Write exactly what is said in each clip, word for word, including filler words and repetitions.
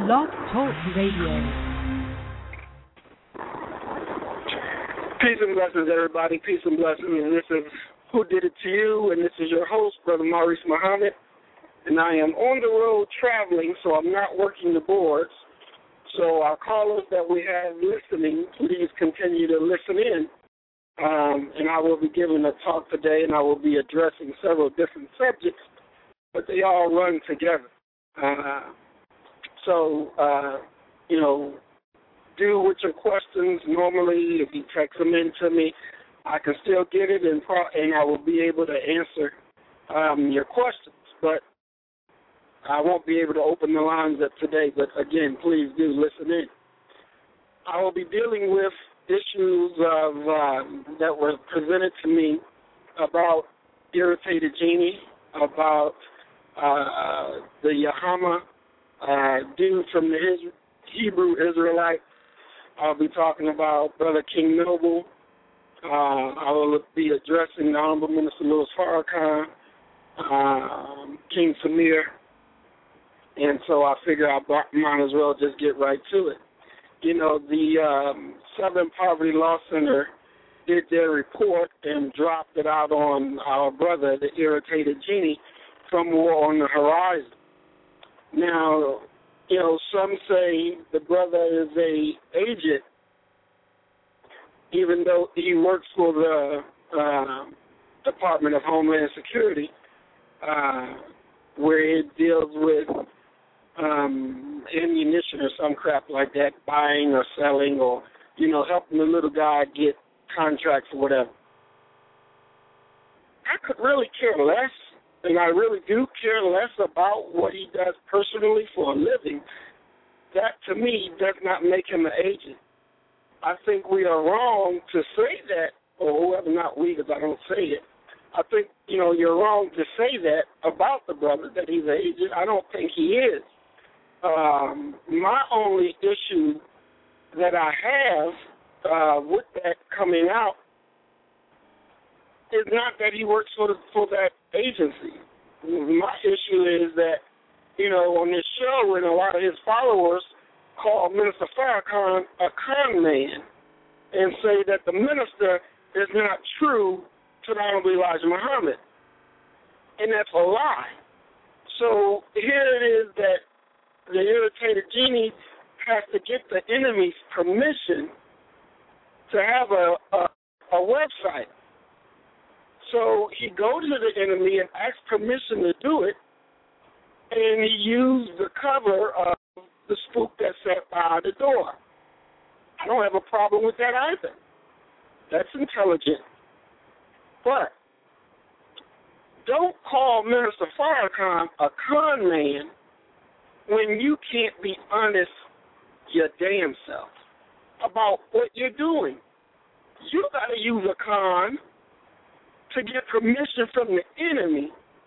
Blog Talk Radio. Peace and blessings, everybody. Peace and blessings. And this is Who Did It To You, and this is your host, Brother Maurice Muhammad. And I am on the road traveling, so I'm not working the boards. So our callers that we have listening, please continue to listen in. Um, and I will be giving a talk today, and I will be addressing several different subjects, but they all run together. Uh, so, uh, you know, do with your questions. Normally, if you text them in to me, I can still get it, and, pro- and I will be able to answer um, your questions. But I won't be able to open the lines up today. But, again, please do listen in. I will be dealing with issues of uh, that were presented to me about irritated genie, about uh, the Yahama uh, dude from the His- Hebrew Israelite. I'll be talking about Brother King Noble. Uh, I will be addressing the Honorable Minister Louis Farrakhan, um, King Samir, and so I figure I might as well just get right to it. You know, the um, Southern Poverty Law Center did their report and dropped it out on our brother, the irritated genie, from War on the Horizon. Now, you know, some say the brother is a agent, even though he works for the uh, Department of Homeland Security, uh, where it deals with um, ammunition or some crap like that, buying or selling or, you know, helping the little guy get contracts or whatever. I could really care less, and I really do care less about what he does personally for a living. That, to me, does not make him an agent. I think we are wrong to say that, or whoever, not we, because I don't say it. I think, you know, you're wrong to say that about the brother, that he's an agent. I don't think he is. Um, my only issue that I have uh, with that coming out is not that he works for, the, for that agency. My issue is that, you know, on this show, and a lot of his followers call Minister Farrakhan a con man and say that the minister is not true to the Honorable Elijah Muhammad. And that's a lie. So here it is that the irritated genie has to get the enemy's permission to have a, a, a website. So he goes to the enemy and asks permission to do it, and he used the cover of the spook that sat by the door. I don't have a problem with that either. That's intelligent. But don't call Minister Farrakhan a con man when you can't be honest your damn self about what you're doing. You got to use a con to get permission from the enemy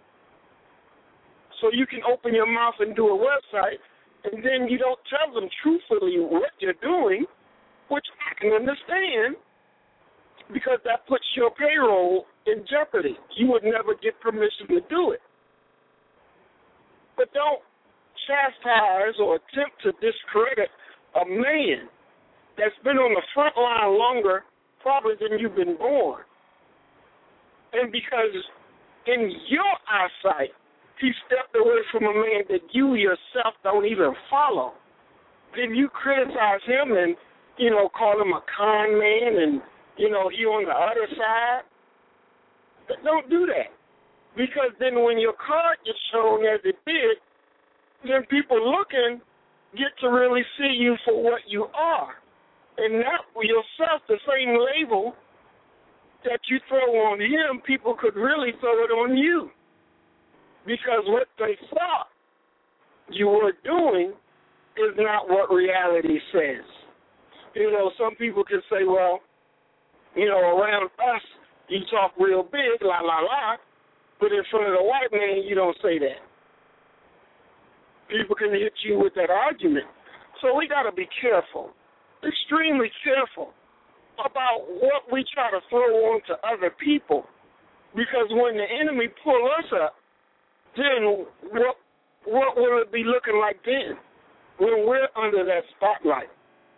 so you can open your mouth and do a website, and then you don't tell them truthfully what you're doing, which I can understand, because that puts your payroll in jeopardy. You would never get permission to do it. But don't chastise or attempt to discredit a man that's been on the front line longer probably than you've been born. And because in your eyesight, he stepped away from a man that you yourself don't even follow, then you criticize him and, you know, call him a con man and, you know, he on the other side. But don't do that. Because then when your card gets shown as it did, then people looking get to really see you for what you are. And not yourself, the same label that you throw on him, people could really throw it on you. Because what they thought you were doing is not what reality says. You know, some people can say, well, you know, around us, you talk real big, la, la, la, but in front of the white man, you don't say that. People can hit you with that argument. So we got to be careful, extremely careful about what we try to throw on to other people. Because when the enemy pull us up, then what what will it be looking like then? when we're under that spotlight.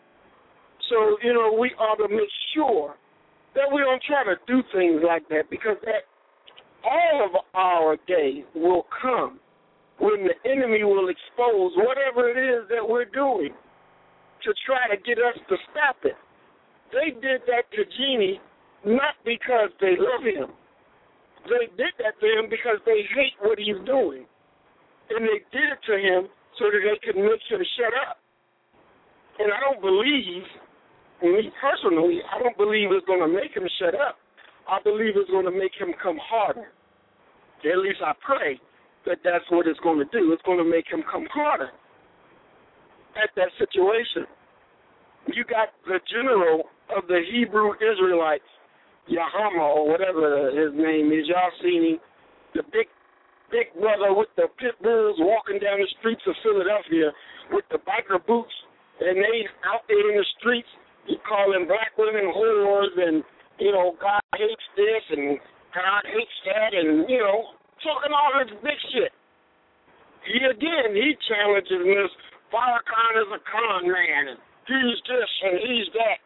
So, you know, we ought to make sure that we don't try to do things like that, because that all of our day will come when the enemy will expose whatever it is that we're doing to try to get us to stop it. They did that to Genie not because they love him. They did that to him because they hate what he's doing. And they did it to him so that they could make him shut up. And I don't believe, me personally, I don't believe it's going to make him shut up. I believe it's going to make him come harder. At least I pray that that's what it's going to do. It's going to make him come harder at that situation. You got the general of the Hebrew Israelites, Yahama, or whatever his name is. Y'all seen him, the big, big brother with the pit bulls walking down the streets of Philadelphia with the biker boots, and they out there in the streets, he calling black women whores, and, you know, God hates this, and God hates that, and, you know, talking all this big shit. He, again, he challenges this, Farrakhan is a con man, and he's this, and he's that.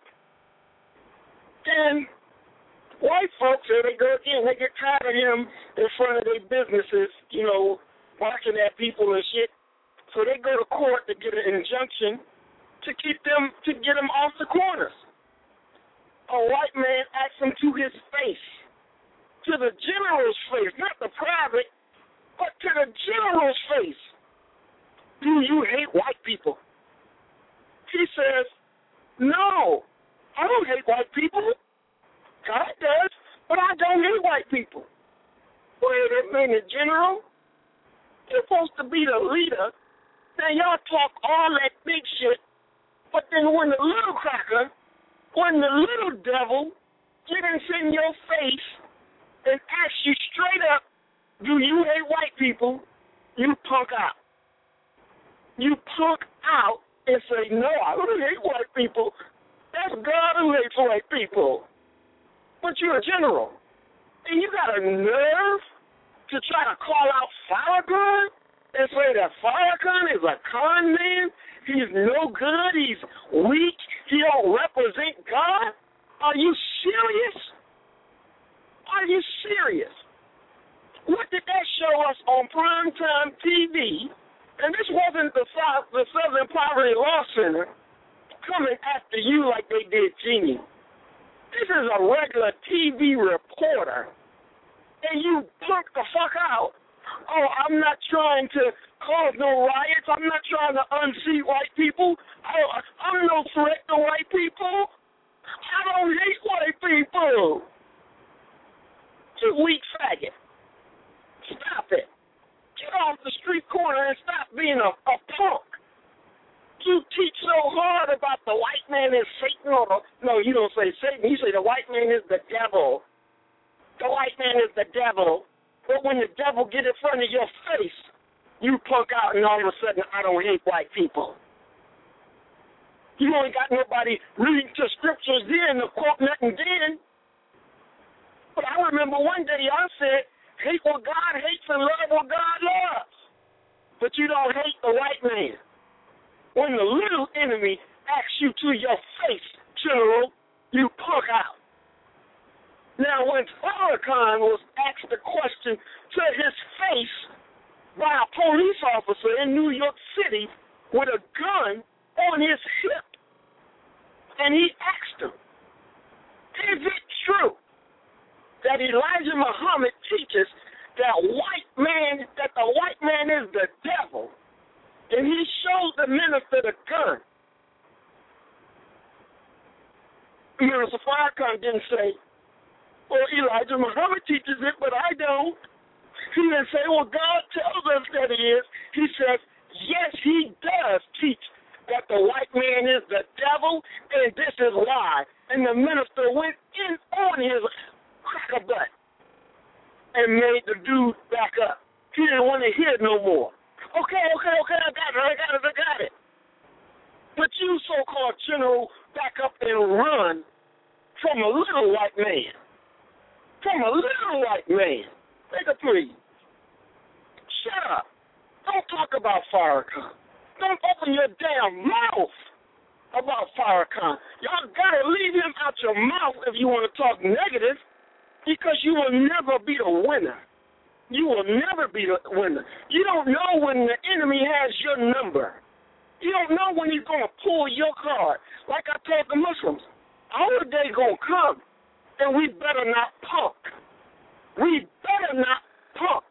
And white folks, here they go again, they get tired of him in front of their businesses, you know, barking at people and shit. So they go to court to get an injunction to keep them, to get them off the corners. A white man asks him to his face, to the general's face, not the private, but to the general's face. Do you hate white people? He says, no, I don't hate white people. God does, but I don't hate white people. Wait a minute, General. You're supposed to be the leader. Now, y'all talk all that big shit, but then when the little cracker, when the little devil gets in your face and asks you straight up, do you hate white people? You punk out. You punk out and say, no, I don't hate white people. That's God who hates white people. But you're a general. And you got a nerve to try to call out Farrakhan and say that Farrakhan is a con man? He's no good. He's weak. He don't represent God? Are you serious? Are you serious? What did that show us on primetime T V? And this wasn't the, South, the Southern Poverty Law Center coming after you like they did Genie. This is a regular T V reporter, and you punk the fuck out. Oh, I'm not trying to cause no riots. I'm not trying to unseat white people. I, I'm no threat to white people. I don't hate white people. You weak faggot. Stop it. Get off the street corner and stop being a, a punk. You teach so hard about the white man is Satan, or the, no, you don't say Satan. You say the white man is the devil. The white man is the devil. But when the devil get in front of your face, you punk out and all of a sudden, I don't hate white people. You ain't got nobody reading the scriptures then to quote nothing then. But I remember one day I said, hate what God hates and love what God loves. But you don't hate the white man. When the little enemy asks you to your face, General, you punk out. Now, when Farrakhan was asked the question to his face by a police officer in New York City with a gun on his hip, and he asked him, is it true that Elijah Muhammad teaches that white man, that the white man is the devil, and he showed the minister the gun? Minister Farrakhan didn't say, well, Elijah Muhammad teaches it, but I don't. He didn't say, well, God tells us that he is. He says, yes, he does teach that the white man is the devil, and this is why. And the minister went in on his cracker butt and made the dude back up. He didn't want to hear no more. Okay, okay, okay, I got it, I got it, I got it. But you so-called general back up and run from a little white man. From a little white man. Take a plea. Shut up. Don't talk about Farrakhan. Don't open your damn mouth about Farrakhan. Y'all got to leave him out your mouth if you want to talk negative, because you will never be the winner. You will never be the winner. You don't know when the enemy has your number. You don't know when he's going to pull your card. Like I told the Muslims, our day going to come, and we better not punk. We better not punk.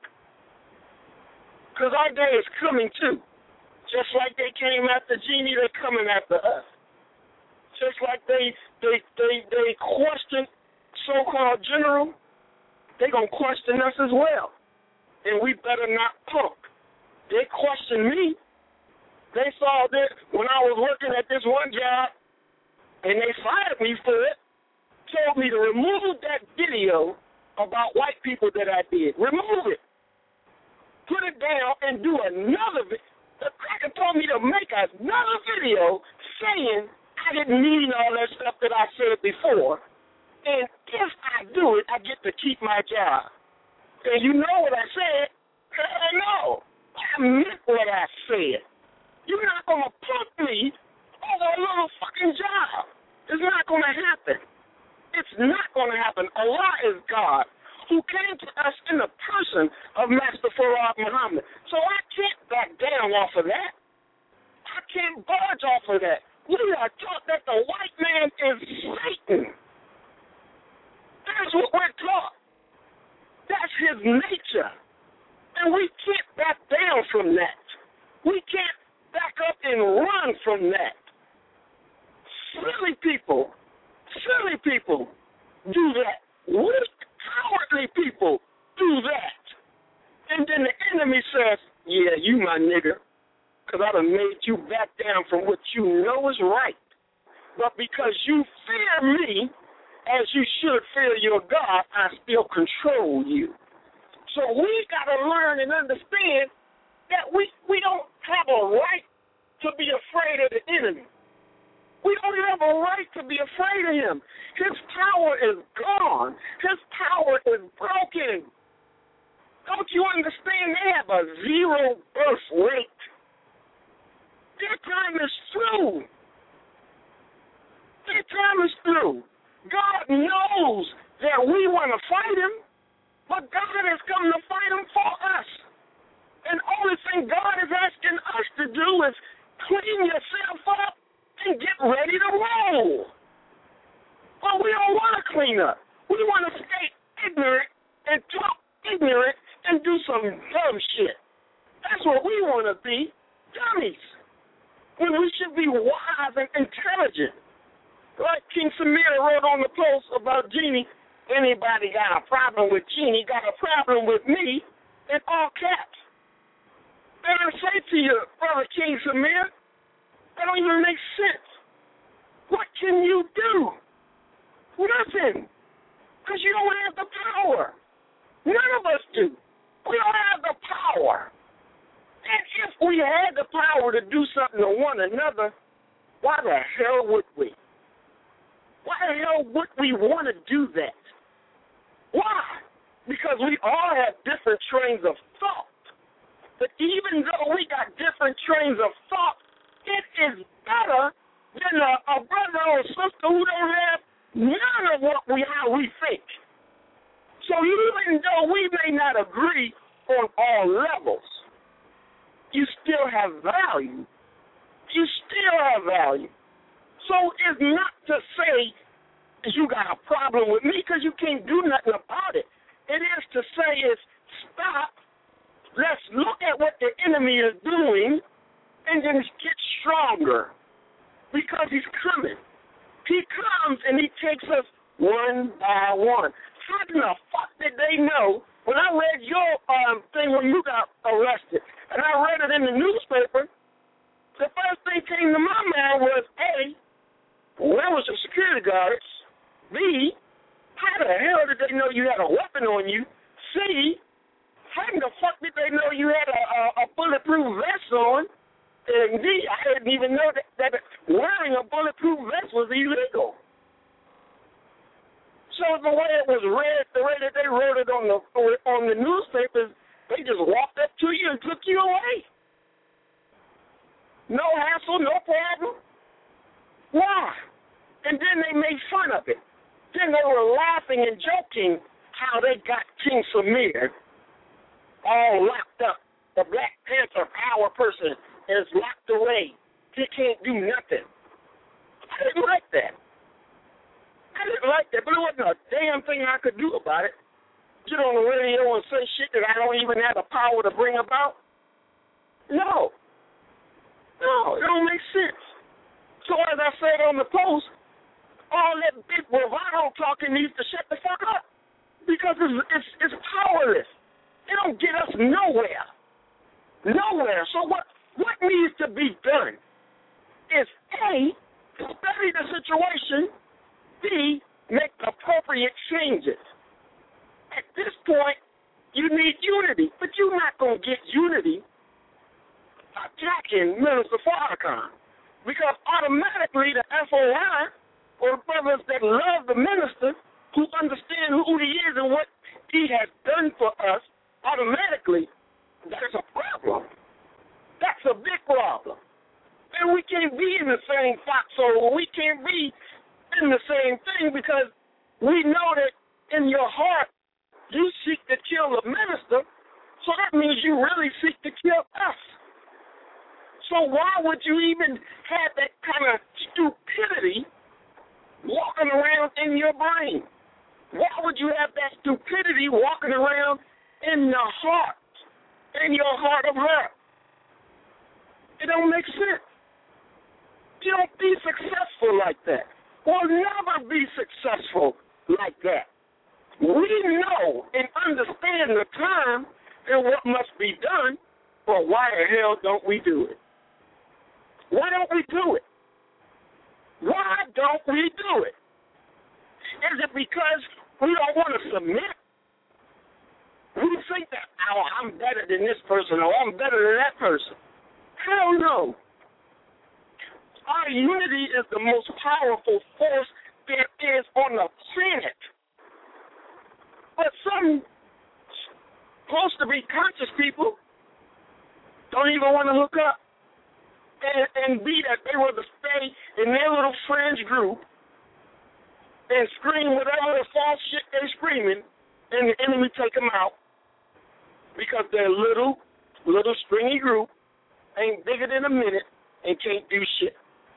Because our day is coming too. Just like they came after Genie, they're coming after us. Just like they they they, they questioned so-called general, they're going to question us as well. And we better not punk. They questioned me. They saw that when I was working at this one job, and they fired me for it, told me to remove that video about white people that I did. Remove it. Put it down and do another video. The cracker told me to make another video saying I didn't mean all that stuff that I said before. And if I do it, I get to keep my job. And you know what I said? Hell no. I meant what I said. You're not going to punk me over a little fucking job. It's not going to happen. It's not going to happen. Allah is God, who came to us in the person of Master Farad Muhammad. So I can't back down off of that. I can't budge off of that. We are taught that the white man is Satan. That's what we're taught. That's his nature. And we can't back down from that. We can't back up and run from that. Silly people, silly people do that. Weak, cowardly people do that. And then the enemy says, yeah, you my nigger, because I done made you back down from what you know is right. But because you fear me, as you should fear your God, I still control you. So we got to learn and understand that we, we don't have a right to be afraid of the enemy. We don't have a right to be afraid of him. His power is gone. His power is broken. Don't you understand? They have a zero birth rate. Their time is through. Their time is through. God knows that we want to fight him, but God has come to fight him for us. And the only thing God is asking us to do is clean yourself up and get ready to roll. But we don't want to clean up. We want to stay ignorant and talk ignorant and do some dumb shit. That's what we want to be, dummies. When we should be wise and intelligent. Like King Samir wrote on the post about Genie, anybody got a problem with Genie, got a problem with me, in all caps. And I say to you, Brother King Samir, that don't even make sense. What can you do? Nothing. Because you don't have the power. None of us do. We don't have the power. And if we had the power to do something to one another, why the hell would we? Why the hell would we want to do that? Why? Because we all have different trains of thought. But even though we got different trains of thought, it is better than a, a brother or sister who don't have none of what we how we think. So even though we may not agree on all levels, you still have value. You still have value. So it's not to say you got a problem with me because you can't do nothing about it. It is to say is stop. Let's look at what the enemy is doing and then get stronger because he's coming. He comes and he takes us one by one. How in the fuck did they know when I read your um, thing when you got arrested and I read it in the newspaper, the first thing came to my mind was, A, where was the security guards? B, how the hell did they know you had a weapon on you? C, how in the fuck did they know you had a, a, a bulletproof vest on? And D, I didn't even know that, that wearing a bulletproof vest was illegal. So the way it was read, the way that they wrote it on the on the newspapers, they just walked up to you and took you away. No hassle, no problem. Why? And then they made fun of it. Then they were laughing and joking how they got King Samir all locked up. The Black Panther power person is locked away. He can't do nothing. I didn't like that. I didn't like that, but it wasn't a damn thing I could do about it. Get on the radio and say shit that I don't even have the power to bring about? No. No, it don't make sense. So as I said on the post, all that big bravado talking needs to shut the fuck up because it's, it's, it's powerless. It don't get us nowhere. Nowhere. So what, what needs to be done is A, study the situation, B, make appropriate changes. At this point, you need unity, but you're not going to get unity attacking Minister Farrakhan because automatically the F O I or the brothers that love the minister who understand who he is and what he has done for us, automatically, that's a problem. That's a big problem. And we can't be in the same foxhole. We can't be in the same thing because we know that in your heart you seek to kill the minister, so that means you really seek to kill us. So why would you even have that kind of stupidity walking around in your brain? Why would you have that stupidity walking around in your heart, in your heart of heart? It don't make sense. You don't be successful like that. We'll never be successful like that. We know and understand the time and what must be done, but why the hell don't we do it? Why don't we do it? Why don't we do it? Is it because we don't want to submit? We think that, oh, I'm better than this person or I'm better than that person. Hell no. Our unity is the most powerful force there is on the planet. But some supposed to be conscious people don't even want to hook up and, and be that they were to stay in their little fringe group and scream whatever the false shit they're screaming and the enemy take them out because their little, little stringy group ain't bigger than a minute and can't do shit.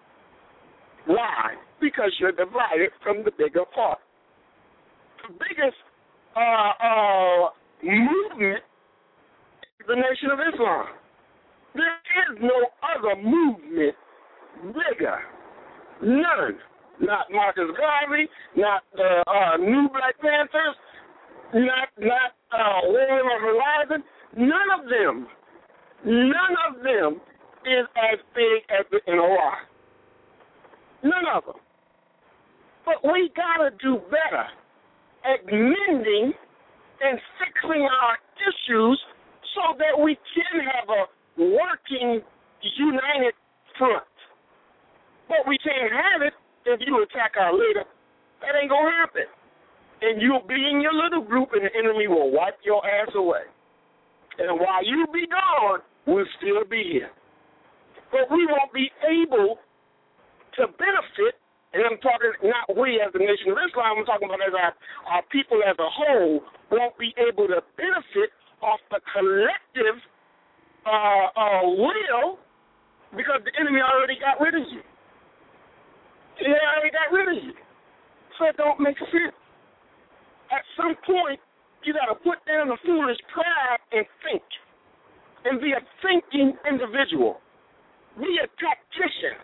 Why? Because you're divided from the bigger part. The biggest uh, uh, movement is the Nation of Islam. There is no other movement bigger. None. Not Marcus Garvey, not the uh, New Black Panthers, not not uh, William of Horizon. None of them, none of them is as big as the N O R. None of them. But we gotta do better at mending and fixing our issues so that we can have a working, united front. But we can't have it if you attack our leader. That ain't gonna happen. And you'll be in your little group and the enemy will wipe your ass away. And while you be gone, we'll still be here. But we won't be able to benefit, and I'm talking not we as the Nation of Islam, I'm talking about as our, our people as a whole won't be able to benefit off the collective uh, uh, will because the enemy already got rid of you. He already got rid of you. So it don't make sense. At some point, you got to put down the foolish pride and think, and be a thinking individual. Be a tactician.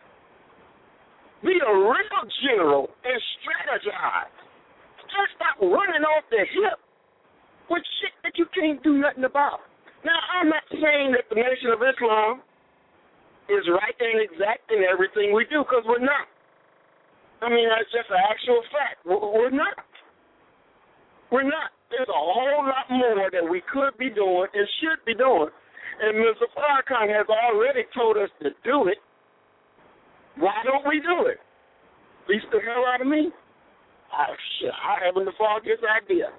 Be a real general and strategize. Just stop running off the hip with shit that you can't do nothing about. Now, I'm not saying that the Nation of Islam is right and exact in everything we do, because we're not. I mean, that's just an actual fact. We're not. We're not. There's a whole lot more that we could be doing and should be doing. And Mister Farrakhan has already told us to do it. Why don't we do it? Beats the hell out of me? Oh, shit, I haven't the foggiest idea.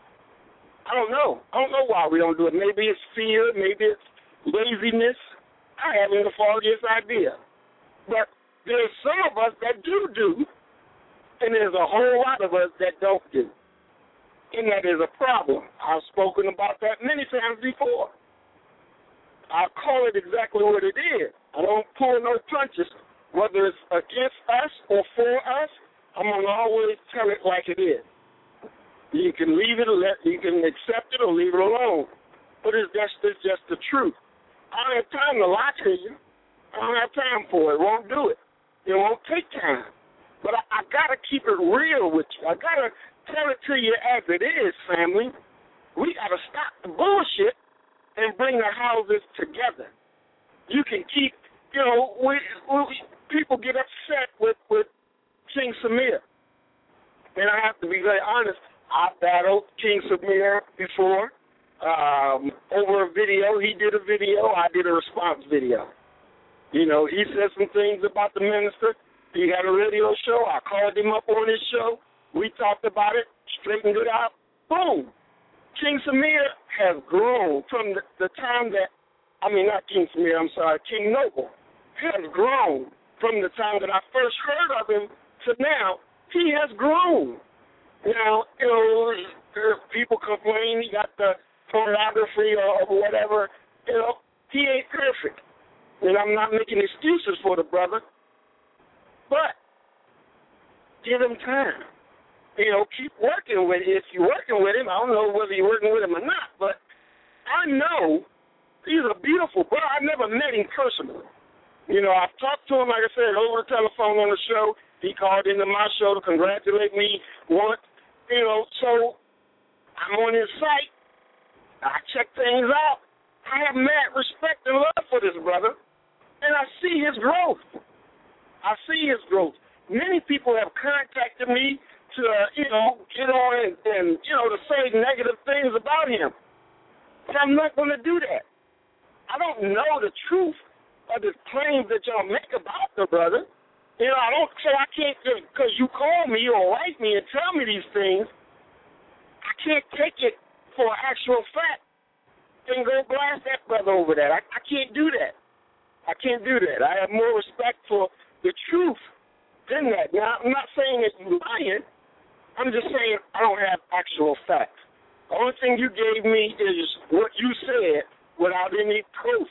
I don't know. I don't know why we don't do it. Maybe it's fear. Maybe it's laziness. I haven't the foggiest idea. But there's some of us that do do, and there's a whole lot of us that don't do. And that is a problem. I've spoken about that many times before. I call it exactly what it is. I don't pull no punches. Whether it's against us or for us, I'm going to always tell it like it is. You can leave it, let, you can accept it or leave it alone. But it's just, it's just the truth. I don't have time to lie to you. I don't have time for it. It won't do it. It won't take time. But I, I got to keep it real with you. I got to tell it to you as it is, family. We got to stop the bullshit and bring the houses together. You can keep, you know, we, we, people get upset with, with King Samir. And I have to be very honest, I battled King Samir before um, over a video. He did a video. I did a response video. You know, he said some things about the minister. He had a radio show. I called him up on his show. We talked about it, straightened it out. Boom. King Samir has grown from the, the time that, I mean, not King Samir, I'm sorry, King Noble has grown from the time that I first heard of him to now. He has grown. Now, you know, people complain he got the pornography or whatever. You know, he ain't perfect. And I'm not making excuses for the brother. But give him time. You know, keep working with him. If you're working with him, I don't know whether you're working with him or not, but I know he's a beautiful brother. I never met him personally. You know, I've talked to him, like I said, over the telephone on the show. He called into my show to congratulate me once. You know, so I'm on his site. I check things out. I have mad respect and love for this brother, and I see his growth. I see his growth. Many people have contacted me to, uh, you know, get on and, and, you know, to say negative things about him. But I'm not going to do that. I don't know the truth of the claims that y'all make about the brother. You know, I don't, so I can't, because you call me or write me and tell me these things, I can't take it for actual fact and go blast that brother over that. I, I can't do that. I can't do that. I have more respect for the truth than that. Now, I'm not saying that you're lying. I'm just saying I don't have actual facts. The only thing you gave me is what you said without any proof.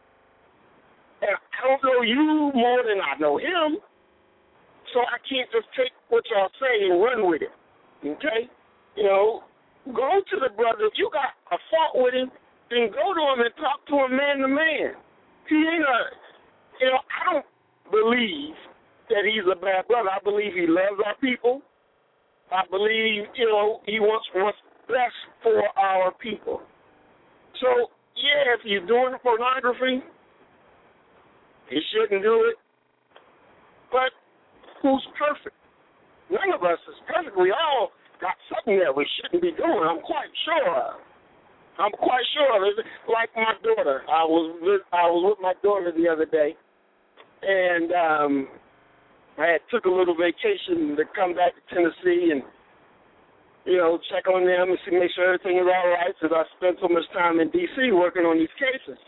And I don't know you more than I know him, so I can't just take what y'all say and run with it. Okay? You know, go to the brother. If you got a fault with him, then go to him and talk to him man to man. He ain't a, you know, I don't believe that he's a bad brother. I believe he loves our people. I believe, you know, he wants what's best for our people. So, yeah, if he's doing pornography, he shouldn't do it. But who's perfect? None of us is perfect. We all got something that we shouldn't be doing, I'm quite sure. I'm quite sure. Like my daughter. I was with, I was with my daughter the other day, and um, I had took a little vacation to come back to Tennessee and, you know, check on them and see, make sure everything is all right, because I spent so much time in D C working on these cases.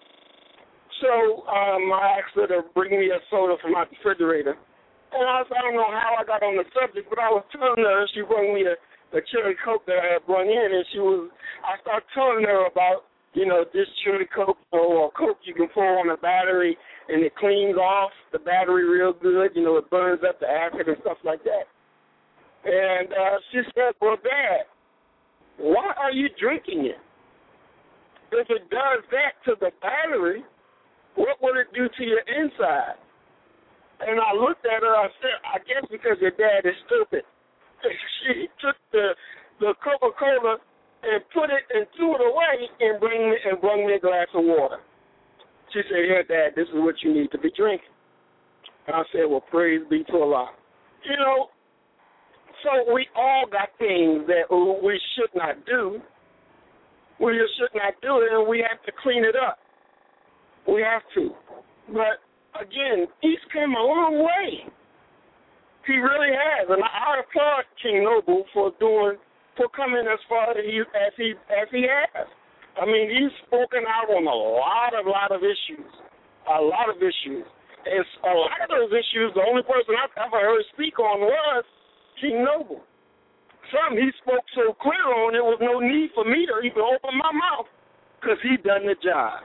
So um, I asked her to bring me a soda from my refrigerator. And I, was, I don't know how I got on the subject, but I was telling her, she brought me a, a cherry Coke that I had brought in, and she was, I started telling her about, you know, this cherry Coke or Coke you can pour on a battery, and it cleans off the battery real good. You know, it burns up the acid and stuff like that. And uh, she said, well, Dad, why are you drinking it? If it does that to the battery, what would it do to your inside? And I looked at her, I said, I guess because your dad is stupid. She took the the Coca-Cola and put it and threw it away and bring me and brought me a glass of water. She said, here, Dad, this is what you need to be drinking. And I said, well, praise be to Allah. You know, so we all got things that we should not do. We just should not do it, and we have to clean it up. We have to. But again, he's come a long way. He really has, and I applaud King Noble for doing, for coming as far as he as he as he has. I mean, he's spoken out on a lot of lot of issues, a lot of issues. And a lot of those issues, the only person I've ever heard speak on was King Noble. Some he spoke so clear on, there was no need for me to even open my mouth because he done the job.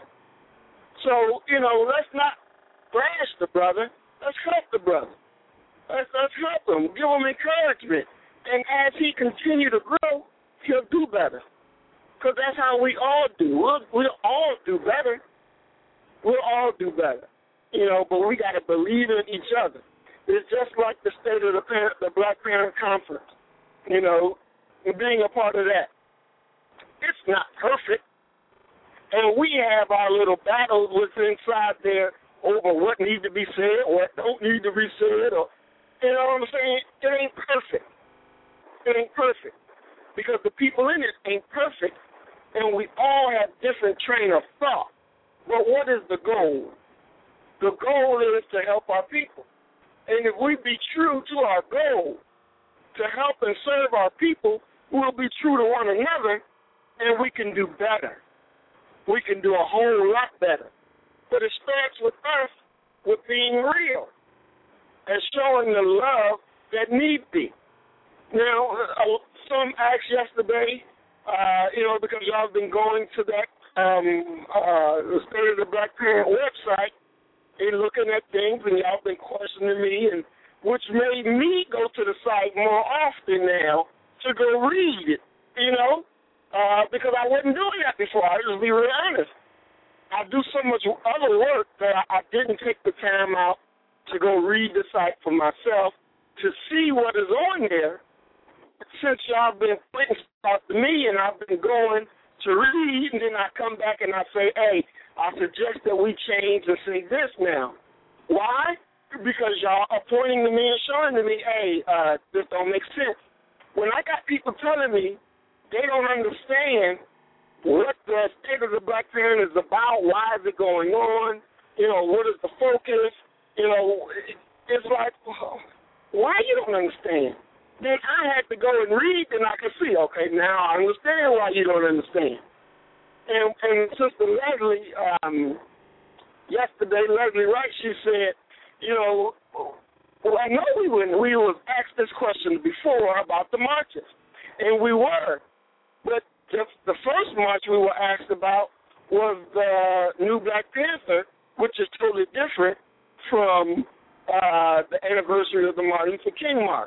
So, you know, let's not thrash the brother. Let's help the brother. Let's, let's help him. Give him encouragement. And as he continue to grow, he'll do better. Because that's how we all do. We'll, we'll all do better. We'll all do better. You know, but we got to believe in each other. It's just like the state of the, parent, the Black Parent Conference. You know, being a part of that. It's not perfect. And we have our little battles within inside there over what needs to be said or what don't need to be said. Or, you know what I'm saying? It ain't perfect. It ain't perfect. Because the people in it ain't perfect. And we all have different train of thought. But what is the goal? The goal is to help our people. And if we be true to our goal, to help and serve our people, we'll be true to one another, and we can do better. We can do a whole lot better. But it starts with us, with being real, and showing the love that need be. Now, uh, some asked yesterday, uh, you know, because y'all have been going to that um, uh, the State of the Black Parent website and looking at things, and y'all been questioning me, and which made me go to the site more often now to go read it, you know, uh, because I wasn't doing that before. I'll just be real honest. I do so much other work that I, I didn't take the time out to go read the site for myself to see what is on there. Since y'all been putting stuff to me and I've been going to read, and then I come back and I say, hey, I suggest that we change and say this now. Why? Because y'all are pointing to me and showing to me, hey, uh, this don't make sense. When I got people telling me they don't understand what the State of the Black Parent is about, why is it going on, you know, what is the focus, you know, it's like, well, why you don't understand? Then I had to go and read, and I could see, okay, now I understand why you don't understand. And, and Sister Leslie, um, yesterday, Leslie Wright, she said, you know, well, I know we were, we was asked this question before about the marches, and we were. But the, the first march we were asked about was the new Black Panther, which is totally different from uh, the anniversary of the Martin Luther King March.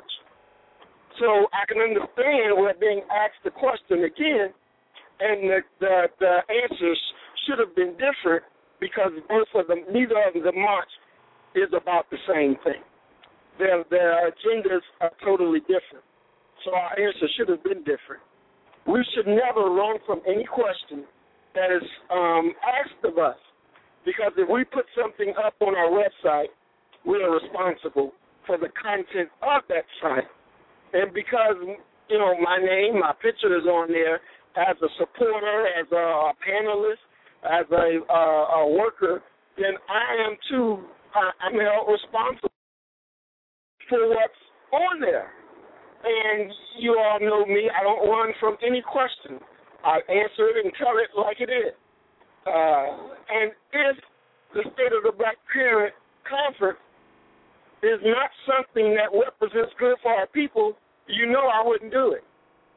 So I can understand we're being asked the question again, and the, the, the answers should have been different because both of them, neither of the march is about the same thing. Their, their agendas are totally different. So our answer should have been different. We should never run from any question that is um, asked of us, because if we put something up on our website, we are responsible for the content of that site. And because, you know, my name, my picture is on there as a supporter, as a panelist, as a, uh, a worker, then I am too, uh, I'm held responsible for what's on there. And you all know me, I don't run from any question. I answer it and tell it like it is. Uh, and if the State of the Black Parent Conference is not something that represents good for our people, you know I wouldn't do it.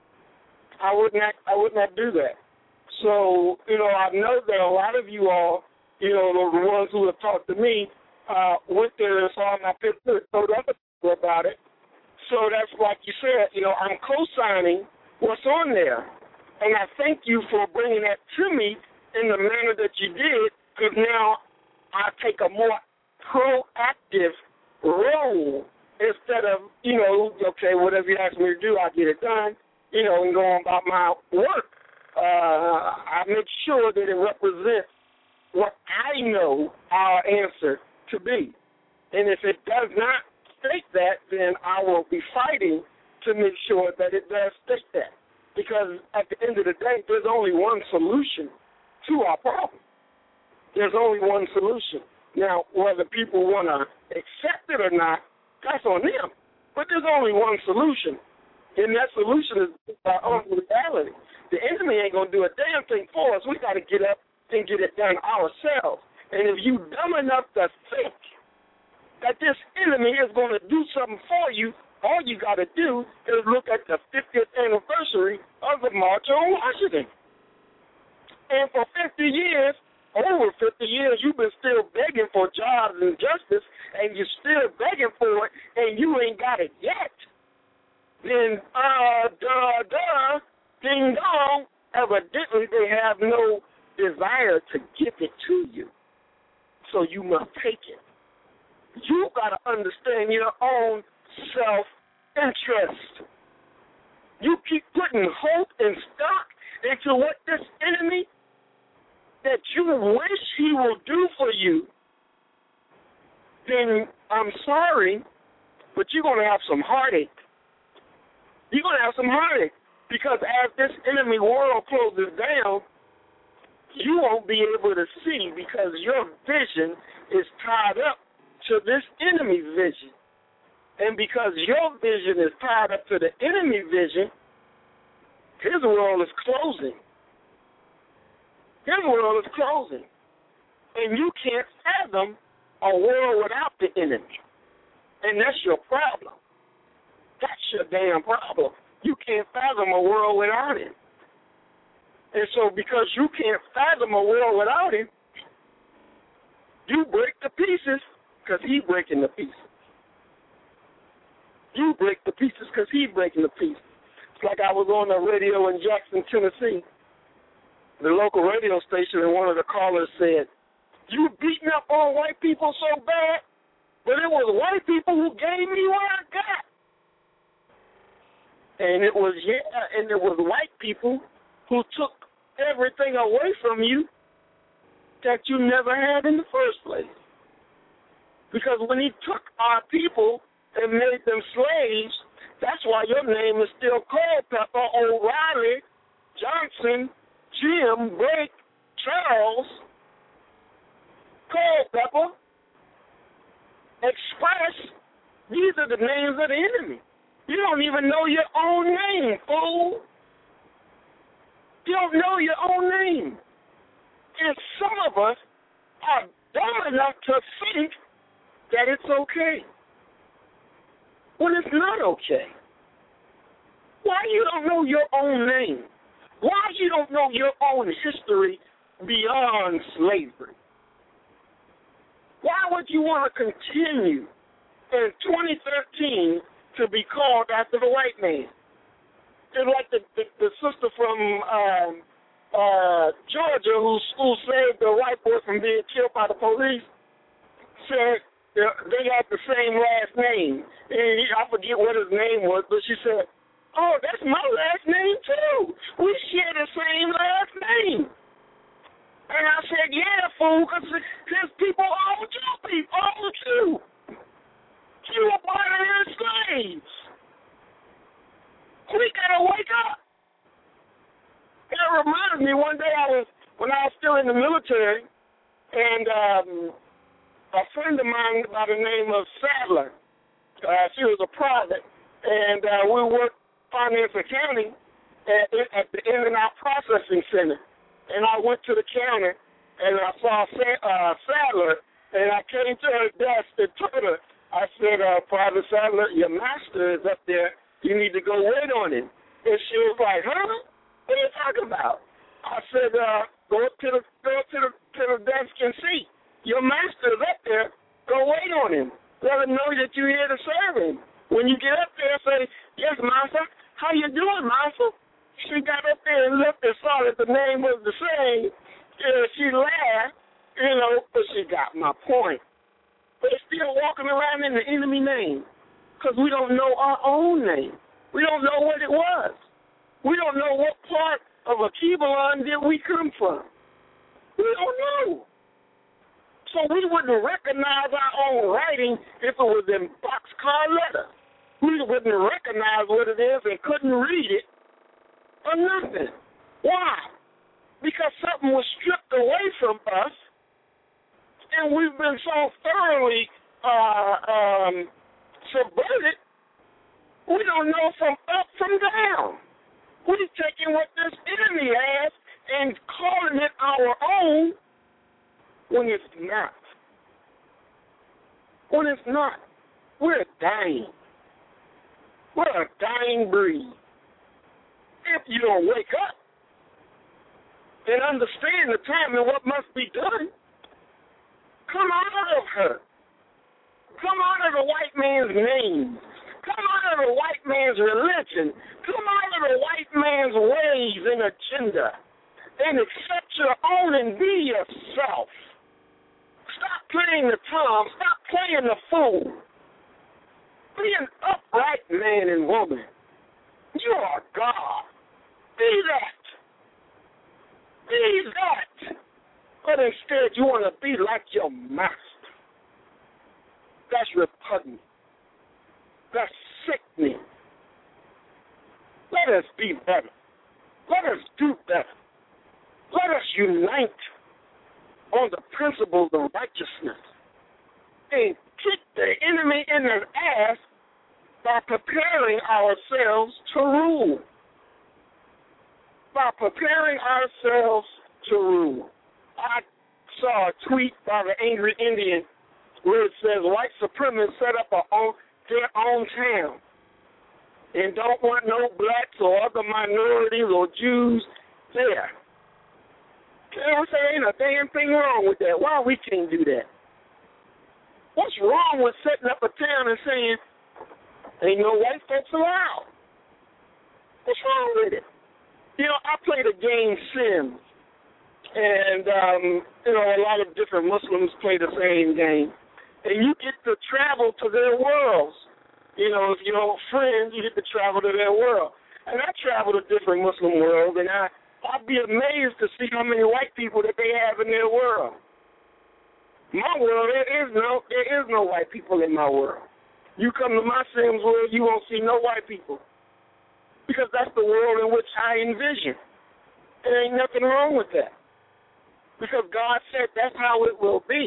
I would not I would not do that. So, you know, I know that a lot of you all, you know, the ones who have talked to me, uh, went there and saw my picture, told other people about it. So that's like you said, you know, I'm co-signing what's on there. And I thank you for bringing that to me in the manner that you did, because now I take a more proactive role instead of, you know, okay, whatever you ask me to do, I'll get it done, you know, and go on about my work. Uh, I make sure that it represents what I know our answer to be. And if it does not state that, then I will be fighting to make sure that it does state that. Because at the end of the day, there's only one solution to our problem. There's only one solution. Now, whether people want to accept it or not, that's on them. But there's only one solution, and that solution is our own reality. The enemy ain't going to do a damn thing for us. We got to get up and get it done ourselves. And if you dumb enough to think that this enemy is going to do something for you, all you got to do is look at the fiftieth anniversary of the March on Washington. And for fifty years, over fifty years, you've been still begging for jobs and justice, and you're still begging for it, and you ain't got it yet. Then, uh, duh, duh, ding dong, evidently they have no desire to give it to you. So you must take it. You got to understand your own self-interest. You keep putting hope and stock into what this enemy that you wish he will do for you, then I'm sorry, but you're going to have some heartache. You're going to have some heartache because as this enemy world closes down, you won't be able to see because your vision is tied up to this enemy's vision. And because your vision is tied up to the enemy vision, his world is closing. His world is closing. And you can't fathom a world without the enemy. And that's your problem. That's your damn problem. You can't fathom a world without him. And so because you can't fathom a world without him, you break the pieces because he's breaking the pieces. You break the pieces because he's breaking the pieces. It's like I was on the radio in Jackson, Tennessee, the local radio station, and one of the callers said, you beating up on white people so bad, but it was white people who gave me what I got. And it was, yeah, and it was white people who took everything away from you that you never had in the first place. Because when he took our people and made them slaves, that's why your name is still Culpepper, O'Reilly, Johnson, Jim, Blake, Charles, Culpepper, Express. These are the names of the enemy. You don't even know your own name, fool. You don't know your own name. And some of us are dumb enough to think that it's okay when it's not okay. Why you don't know your own name? Why you don't know your own history beyond slavery? Why would you want to continue in twenty thirteen to be called after the white man? It's like the, the, the sister from um, uh, Georgia who, who saved the white boy from being killed by the police said they had the same last name. And I forget what his name was, but she said, oh, that's my last name too. We share the same last name. And I said, yeah, fool, because his people owned you, people owned you. You were part of their slaves. We gotta wake up. It reminded me one day I was when I was still in the military, and um, a friend of mine by the name of Sadler, uh, she was a private, and uh, we worked finance accounting at, at the In and Out Processing Center. And I went to the counter, and I saw uh, Sadler, and I came to her desk and told her, I said, uh, Private Sadler, your master is up there. You need to go wait on him. And she was like, huh? What are you talking about? I said, uh, go up to the go up to the to the desk and see. Your master is up there. Go wait on him. Let him know that you're here to serve him. When you get up there, say, yes, master. How you doing, master? She got up there and looked and saw that the name was the same. And she laughed, you know, but she got my point. But it's still walking around in the enemy name because we don't know our own name. We don't know what it was. We don't know what part of a Kibelon did we come from. We don't know. So we wouldn't recognize our own writing if it was in boxcar letter. We wouldn't recognize what it is and couldn't read it or nothing. Why? Because something was stripped away from us, and we've been so thoroughly uh, um, subverted, we don't know from up from down. We're taking what this enemy has and calling it our own when it's not. When it's not. We're dying. We're a dying breed. If you don't wake up and understand the time and what must be done, come out of her. Come out of the white man's name. Come out of the white man's religion. Come out of the white man's ways and agenda. And accept your own and be yourself. Stop playing the tom. Stop playing the fool. Be an upright man and woman. You are God. Be that. Be that. But instead, you want to be like your master. That's repugnant. That's sickening. Let us be better. Let us do better. Let us unite on the principles of righteousness and kick the enemy in the ass by preparing ourselves to rule. By preparing ourselves to rule. I saw a tweet by the Angry Indian where it says white supremacists set up a own, their own town and don't want no blacks or other minorities or Jews there. You know what I'm saying? Ain't a damn thing wrong with that. Why we can't do that? What's wrong with setting up a town and saying, ain't no white folks allowed? What's wrong with it? You know, I played a game, Sims, and, um, you know, a lot of different Muslims play the same game. And you get to travel to their worlds. You know, if you're friends, you get to travel to their world. And I travel to different Muslim worlds, and I I'd be amazed to see how many white people that they have in their world. My world, there is no there is no white people in my world. You come to my Sims world, you won't see no white people. Because that's the world in which I envision. There ain't nothing wrong with that. Because God said that's how it will be.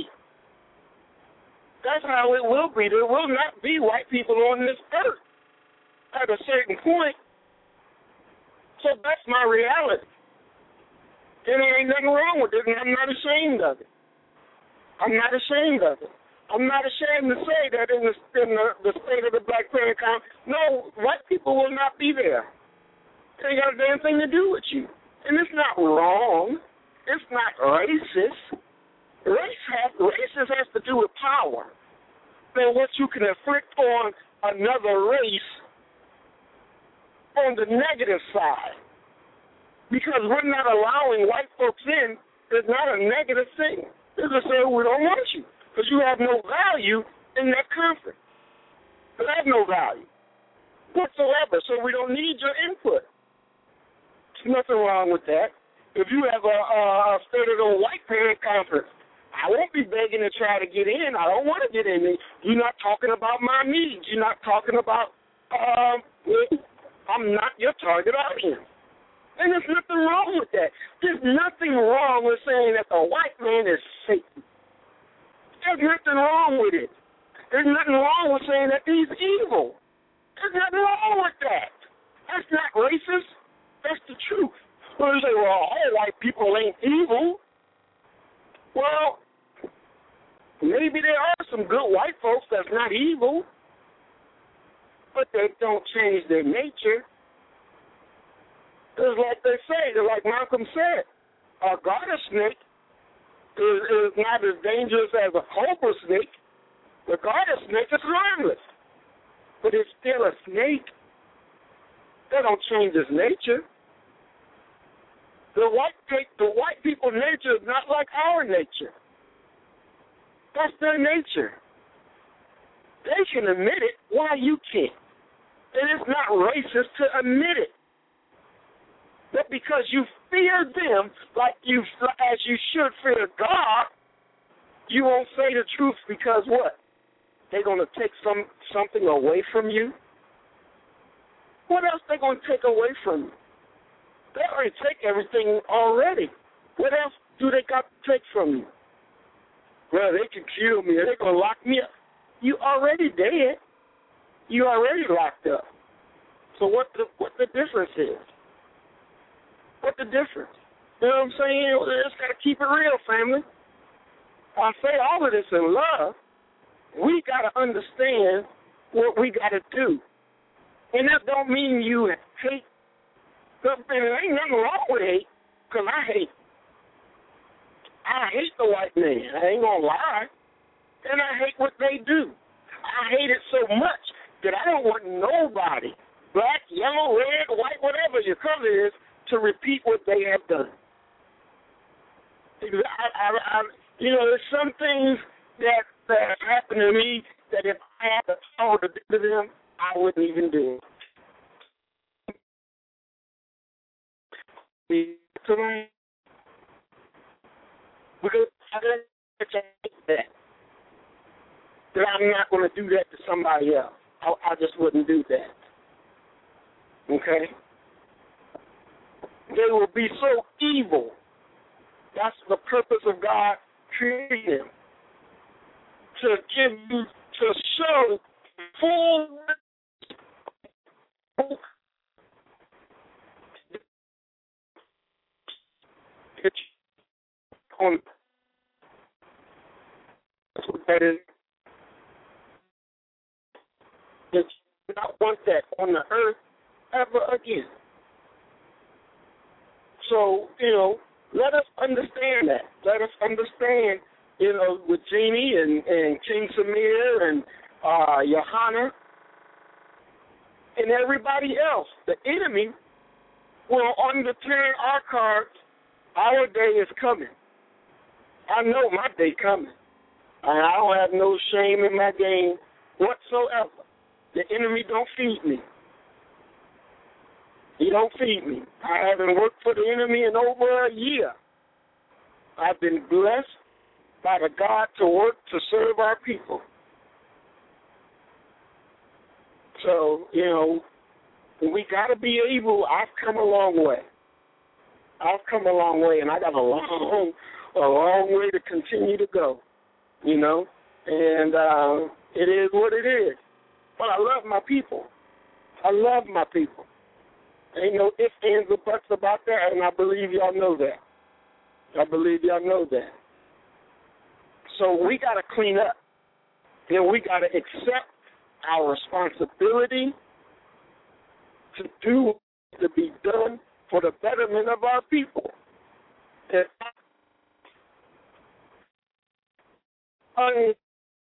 That's how it will be. There will not be white people on this earth at a certain point. So that's my reality. And there ain't nothing wrong with it, and I'm not ashamed of it. I'm not ashamed of it. I'm not ashamed to say that in the in the, the state of the Black Panther Conference, no, white people will not be there. They ain't got a damn thing to do with you. And it's not wrong. It's not racist. Race has, racist has to do with power. And what you can inflict on another race on the negative side. Because we're not allowing white folks in is not a negative thing. It's just saying we don't want you because you have no value in that conference. You have no value whatsoever, so we don't need your input. There's nothing wrong with that. If you have a, a state of the white parent conference, I won't be begging to try to get in. I don't want to get in. You're not talking about my needs. You're not talking about, um, I'm not your target audience. And there's nothing wrong with that. There's nothing wrong with saying that the white man is Satan. There's nothing wrong with it. There's nothing wrong with saying that he's evil. There's nothing wrong with that. That's not racist. That's the truth. Well, you say, well, all white people ain't evil. Well, maybe there are some good white folks that's not evil, but they don't change their nature. It's like they say, like Malcolm said, a garter snake is, is not as dangerous as a cobra snake. The garter snake is harmless, but it's still a snake. That don't change its nature. The white the white people's nature is not like our nature. That's their nature. They can admit it. Why you can't? And it's not racist to admit it. But because you fear them like you as you should fear God, you won't say the truth because what? They're going to take some something away from you? What else they going to take away from you? They already take everything already. What else do they got to take from you? Well, they can kill me. They're going to lock me up. You already dead. You already locked up. So what the what the difference is? What the difference? You know what I'm saying? You just got to keep it real, family. I say all of this in love. We got to understand what we got to do. And that don't mean you hate. And there ain't nothing wrong with hate, because I hate. I hate the white man. I ain't going to lie. And I hate what they do. I hate it so much that I don't want nobody, black, yellow, red, white, whatever your color is, to repeat what they have done. I, I, I, you know, there's some things that, that happen to me that if I had the power to do to them, I wouldn't even do it. Because I hate that. That I'm not going to do that to somebody else. I, I just wouldn't do that. Okay? They will be so evil. That's the purpose of God creating them. To give you, to show full on that's what that is. That you do not want that on the earth ever again. So, you know, let us understand that. Let us understand, you know, with Jeannie and, and King Samir and uh, Johanna and everybody else. The enemy will underturn our cards. Our day is coming. I know my day coming. And I don't have no shame in my game whatsoever. The enemy don't feed me. He don't feed me. I haven't worked for the enemy in over a year. I've been blessed by the God to work to serve our people. So, you know, we got to be able, I've come a long way. I've come a long way, and I got a long, a long way to continue to go, you know. And uh, it is what it is. But I love my people. I love my people. Ain't no ifs, ands, or buts about that, and I believe y'all know that. I believe y'all know that. So we got to clean up. And we got to accept our responsibility to do what to be done for the betterment of our people. And I,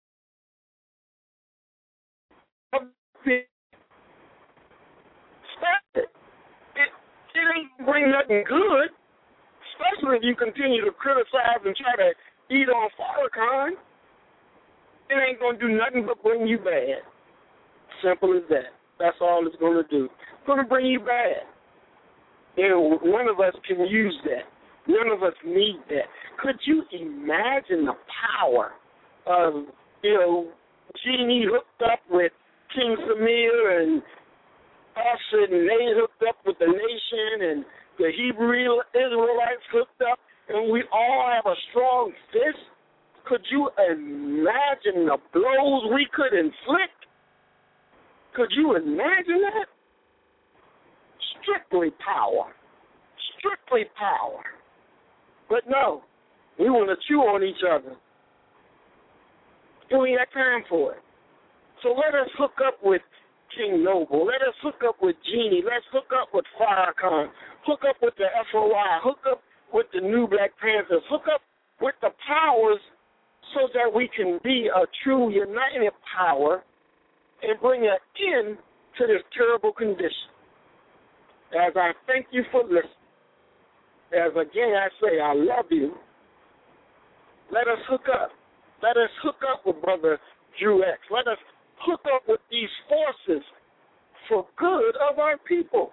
it, it ain't bring nothing good, especially if you continue to criticize and try to eat on Farrakhan. It ain't going to do nothing but bring you bad. Simple as that. That's all it's going to do. It's going to bring you bad. And none of us can use that. None of us need that. Could you imagine the power of, you know, Jeannie hooked up with King Samir and us, and they hooked up with the nation, and the Hebrew Israelites hooked up, and we all have a strong fist? Could you imagine the blows we could inflict? Could you imagine that? Strictly power. Strictly power. But no, we want to chew on each other. And we ain't got time for it. So let us hook up with King Noble. Let us hook up with Jeannie. Let's hook up with Farrakhan. Hook up with the F O I. Hook up with the New Black Panthers. Hook up with the powers so that we can be a true united power and bring an end to this terrible condition. As I thank you for listening, as again I say, I love you, let us hook up. Let us hook up with Brother Drew X. Let us hook up with these forces for good of our people.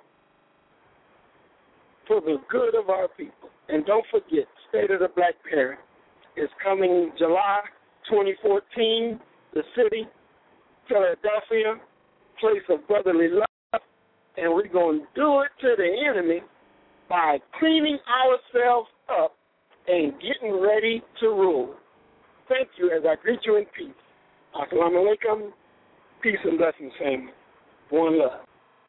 For the good of our people. And don't forget, State of the Black Parent is coming July twenty fourteen, the city, Philadelphia, place of brotherly love, and we're going to do it to the enemy by cleaning ourselves up and getting ready to rule. Thank you as I greet you in peace. Assalamu alaikum. Peace and blessings, family. One love.